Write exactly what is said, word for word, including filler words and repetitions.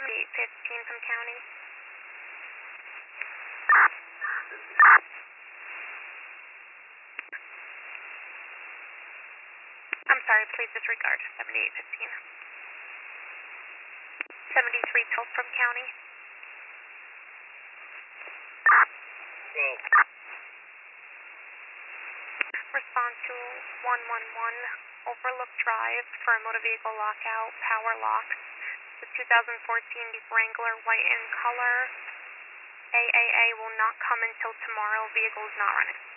seventy-eight fifteen from county. I'm sorry, please disregard. seventy-eight fifteen. seventy-three twelve from county. twelve. Respond to one one one Overlook Drive for a motor vehicle lockout, power locks. The two thousand fourteen Jeep Wrangler, white in color. A A A will not come until tomorrow. Vehicle is not running.